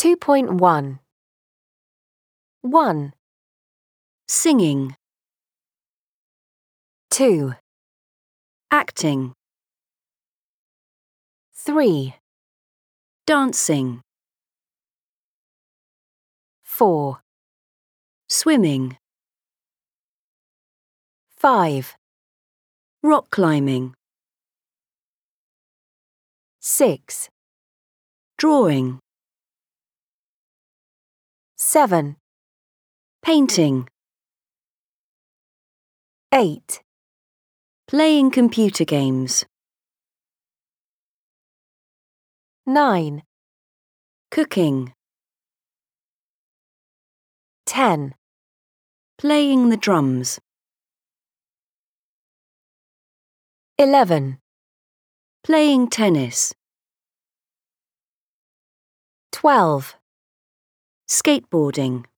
2.1 1, Singing. 2, Acting. 3, Dancing. 4, Swimming. 5, Rock climbing. 6, Drawing. 7, Painting. 8, Playing computer games. 9, Cooking. 10, Playing the drums. 11, Playing tennis. 12, Skateboarding.